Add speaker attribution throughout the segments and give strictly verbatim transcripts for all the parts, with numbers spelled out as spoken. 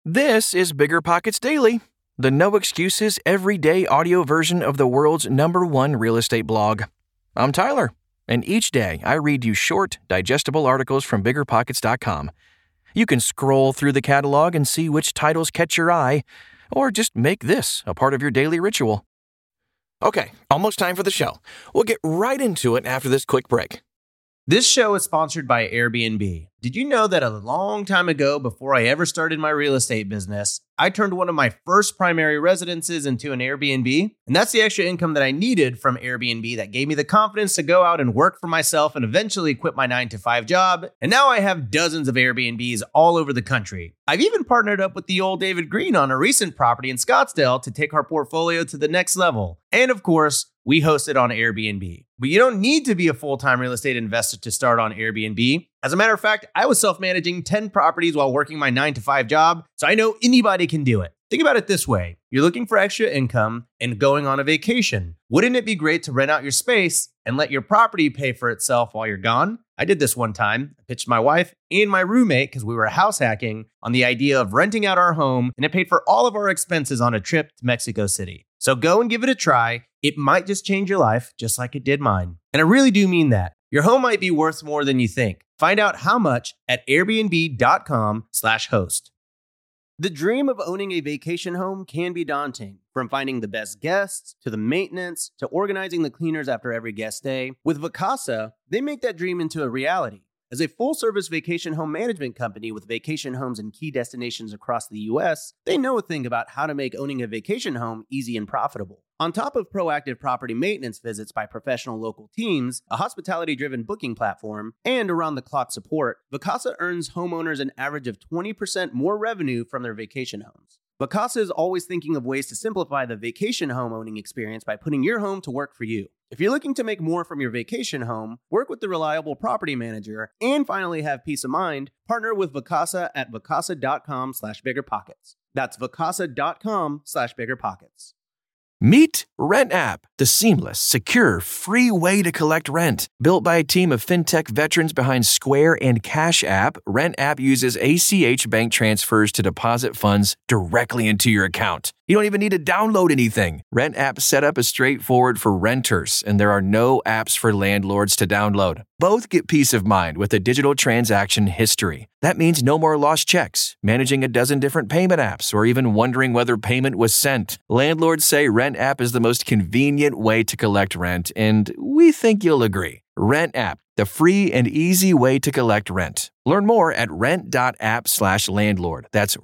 Speaker 1: This is Bigger Pockets Daily, the no excuses everyday audio version of the world's number one real estate blog. I'm Tyler, and each day I read you short, digestible articles from bigger pockets dot com. You can scroll through the catalog and see which titles catch your eye, or just make this a part of your daily ritual. Okay, almost time for the show. We'll get right into it after this quick break.
Speaker 2: This show is sponsored by Airbnb. Did you know that a long time ago, before I ever started my real estate business, I turned one of my first primary residences into an Airbnb? And that's the extra income that I needed from Airbnb that gave me the confidence to go out and work for myself and eventually quit my nine to five job. And now I have dozens of Airbnbs all over the country. I've even partnered up with the old David Green on a recent property in Scottsdale to take our portfolio to the next level. And of course, we host it on Airbnb. But you don't need to be a full-time real estate investor to start on Airbnb. As a matter of fact, I was self-managing ten properties while working my nine to five job, so I know anybody can do it. Think about it this way. You're looking for extra income and going on a vacation. Wouldn't it be great to rent out your space and let your property pay for itself while you're gone? I did this one time. I pitched my wife and my roommate, because we were house hacking, on the idea of renting out our home, and it paid for all of our expenses on a trip to Mexico City. So go and give it a try. It might just change your life, just like it did mine. And I really do mean that. Your home might be worth more than you think. Find out how much at airbnb.com slash host. The dream of owning a vacation home can be daunting. From finding the best guests, to the maintenance, to organizing the cleaners after every guest stay. With Vacasa, they make that dream into a reality. As a full-service vacation home management company with vacation homes in key destinations across the U S, they know a thing about how to make owning a vacation home easy and profitable. On top of proactive property maintenance visits by professional local teams, a hospitality-driven booking platform, and around-the-clock support, Vacasa earns homeowners an average of twenty percent more revenue from their vacation homes. Vacasa is always thinking of ways to simplify the vacation home owning experience by putting your home to work for you. If you're looking to make more from your vacation home, work with the reliable property manager, and finally have peace of mind, partner with Vacasa at vacasa.com slash biggerpockets. That's vacasa.com slash biggerpockets.
Speaker 1: Meet RentApp, the seamless, secure, free way to collect rent. Built by a team of fintech veterans behind Square and Cash App, RentApp uses A C H bank transfers to deposit funds directly into your account. You don't even need to download anything. RentApp setup is straightforward for renters, and there are no apps for landlords to download. Both get peace of mind with a digital transaction history. That means no more lost checks, managing a dozen different payment apps, or even wondering whether payment was sent. Landlords say RentApp is the most convenient way to collect rent, and we think you'll agree. RentApp, the free and easy way to collect rent. Learn more at rent.app slash landlord. That's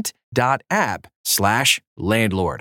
Speaker 1: rent.app slash landlord.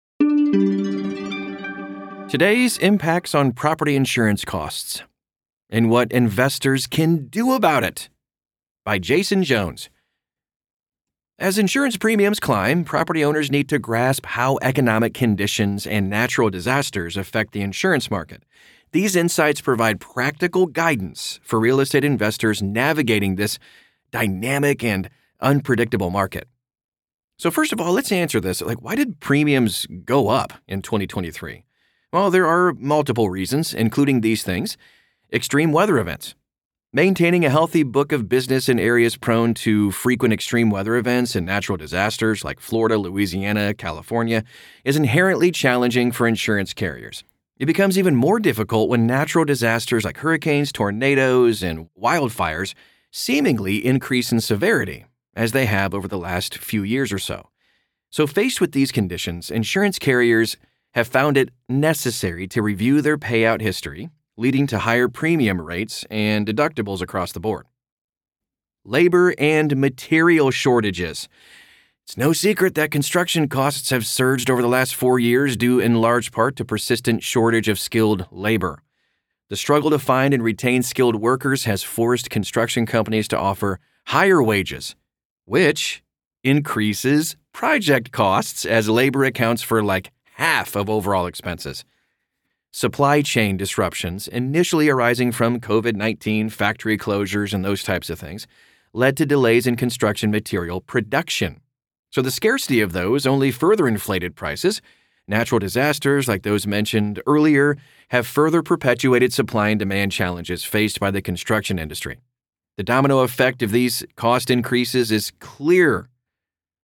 Speaker 1: Today's impacts on property insurance costs and what investors can do about it, by Jason Jones. As insurance premiums climb, property owners need to grasp how economic conditions and natural disasters affect the insurance market. These insights provide practical guidance for real estate investors navigating this dynamic and unpredictable market. So first of all, let's answer this. Like, why did premiums go up in twenty twenty-three? Well, there are multiple reasons, including these things. Extreme weather events. Maintaining a healthy book of business in areas prone to frequent extreme weather events and natural disasters like Florida, Louisiana, California is inherently challenging for insurance carriers. It becomes even more difficult when natural disasters like hurricanes, tornadoes, and wildfires seemingly increase in severity, as they have over the last few years or so. So faced with these conditions, insurance carriers have found it necessary to review their payout history, leading to higher premium rates and deductibles across the board. Labor and material shortages. It's no secret that construction costs have surged over the last four years due in large part to persistent shortage of skilled labor. The struggle to find and retain skilled workers has forced construction companies to offer higher wages, which increases project costs as labor accounts for like half of overall expenses. Supply chain disruptions, initially arising from covid nineteen, factory closures, and those types of things, led to delays in construction material production. So the scarcity of those only further inflated prices. Natural disasters like those mentioned earlier have further perpetuated supply and demand challenges faced by the construction industry. The domino effect of these cost increases is clear,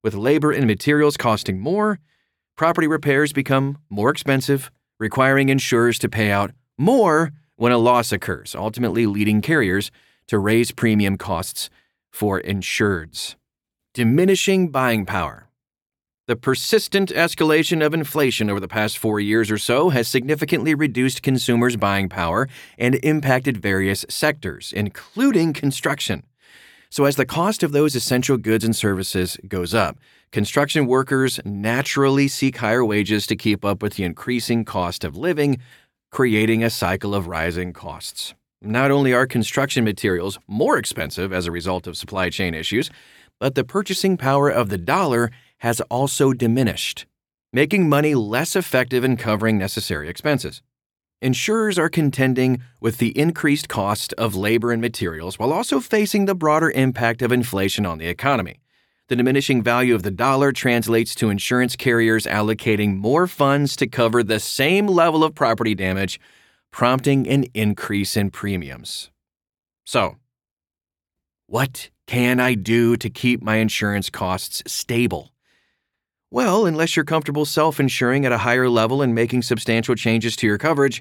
Speaker 1: With labor and materials costing more, property repairs become more expensive, requiring insurers to pay out more when a loss occurs, ultimately leading carriers to raise premium costs for insureds. Diminishing buying power. The persistent escalation of inflation over the past four years or so has significantly reduced consumers' buying power and impacted various sectors, including construction. So as the cost of those essential goods and services goes up, construction workers naturally seek higher wages to keep up with the increasing cost of living, creating a cycle of rising costs. Not only are construction materials more expensive as a result of supply chain issues, but the purchasing power of the dollar has also diminished, making money less effective in covering necessary expenses. Insurers are contending with the increased cost of labor and materials while also facing the broader impact of inflation on the economy. The diminishing value of the dollar translates to insurance carriers allocating more funds to cover the same level of property damage, prompting an increase in premiums. So, what can I do to keep my insurance costs stable? Well, unless you're comfortable self-insuring at a higher level and making substantial changes to your coverage,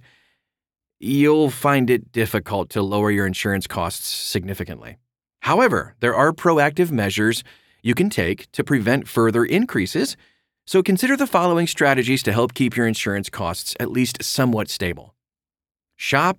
Speaker 1: you'll find it difficult to lower your insurance costs significantly. However, there are proactive measures you can take to prevent further increases, so consider the following strategies to help keep your insurance costs at least somewhat stable. Shop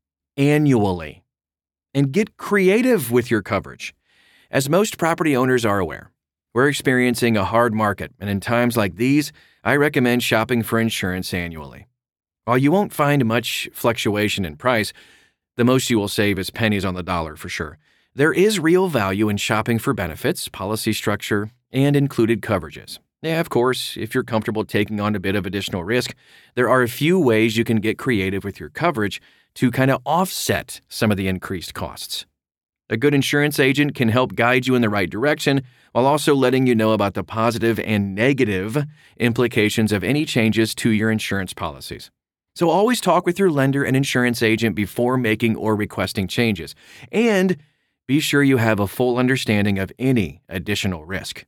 Speaker 1: annually and get creative with your coverage. As most property owners are aware, we're experiencing a hard market, and in times like these, I recommend shopping for insurance annually. While you won't find much fluctuation in price, the most you will save is pennies on the dollar for sure. There is real value in shopping for benefits, policy structure, and included coverages. Yeah, of course, if you're comfortable taking on a bit of additional risk, there are a few ways you can get creative with your coverage to kind of offset some of the increased costs. A good insurance agent can help guide you in the right direction while also letting you know about the positive and negative implications of any changes to your insurance policies. So always talk with your lender and insurance agent before making or requesting changes, and be sure you have a full understanding of any additional risk.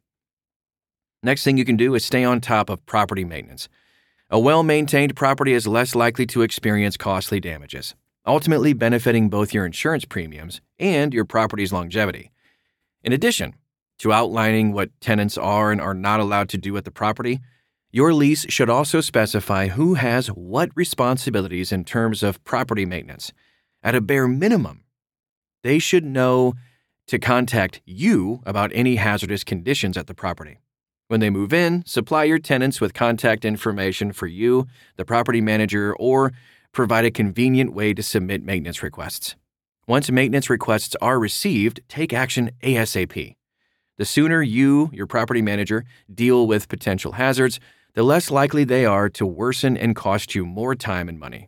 Speaker 1: Next thing you can do is stay on top of property maintenance. A well-maintained property is less likely to experience costly damages, ultimately benefiting both your insurance premiums and your property's longevity. In addition to outlining what tenants are and are not allowed to do at the property, your lease should also specify who has what responsibilities in terms of property maintenance. At a bare minimum, they should know to contact you about any hazardous conditions at the property. When they move in, supply your tenants with contact information for you, the property manager, or provide a convenient way to submit maintenance requests. Once maintenance requests are received, take action ASAP. The sooner you, your property manager, deal with potential hazards, the less likely they are to worsen and cost you more time and money.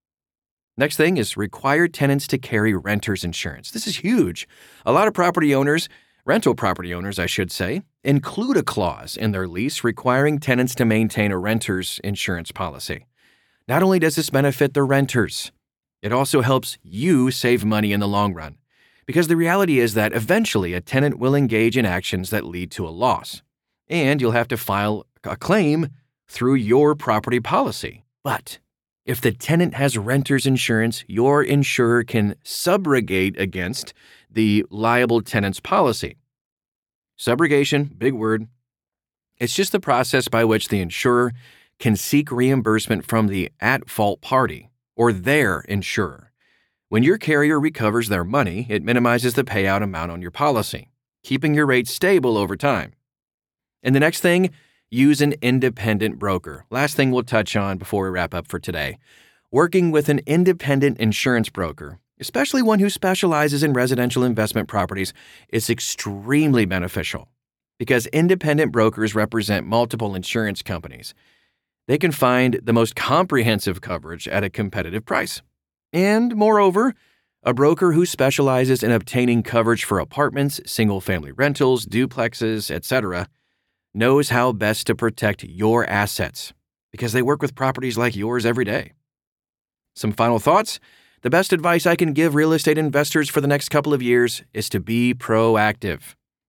Speaker 1: Next thing is require tenants to carry renter's insurance. This is huge. A lot of property owners, rental property owners, I should say, include a clause in their lease requiring tenants to maintain a renter's insurance policy. Not only does this benefit the renters, it also helps you save money in the long run, because the reality is that eventually a tenant will engage in actions that lead to a loss, and you'll have to file a claim through your property policy. But if the tenant has renter's insurance, your insurer can subrogate against the liable tenant's policy. Subrogation, big word. It's just the process by which the insurer can seek reimbursement from the at-fault party or their insurer. When your carrier recovers their money, it minimizes the payout amount on your policy, keeping your rates stable over time. And the next thing, use an independent broker. Last thing we'll touch on before we wrap up for today. Working with an independent insurance broker, especially one who specializes in residential investment properties, is extremely beneficial because independent brokers represent multiple insurance companies. They can find the most comprehensive coverage at a competitive price. And moreover, a broker who specializes in obtaining coverage for apartments, single-family rentals, duplexes, et cetera, knows how best to protect your assets because they work with properties like yours every day. Some final thoughts? The best advice I can give real estate investors for the next couple of years is to be proactive.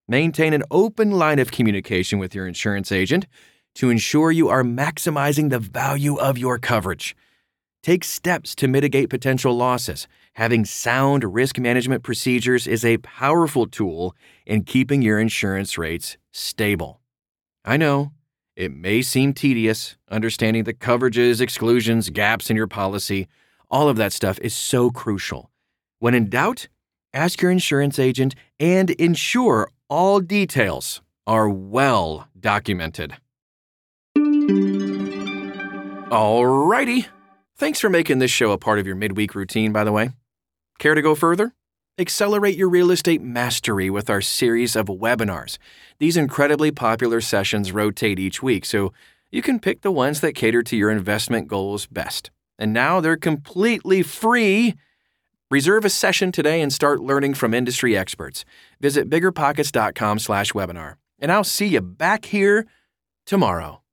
Speaker 1: Maintain an open line of communication with your insurance agent to ensure you are maximizing the value of your coverage. Take steps to mitigate potential losses. Having sound risk management procedures is a powerful tool in keeping your insurance rates stable. I know, it may seem tedious, understanding the coverages, exclusions, gaps in your policy. All of that stuff is so crucial. When in doubt, ask your insurance agent and ensure all details are well documented. Alrighty. Thanks for making this show a part of your midweek routine, by the way. Care to go further? Accelerate your real estate mastery with our series of webinars. These incredibly popular sessions rotate each week, so you can pick the ones that cater to your investment goals best. And now they're completely free. Reserve a session today and start learning from industry experts. Visit biggerpockets.com slash webinar. And I'll see you back here tomorrow.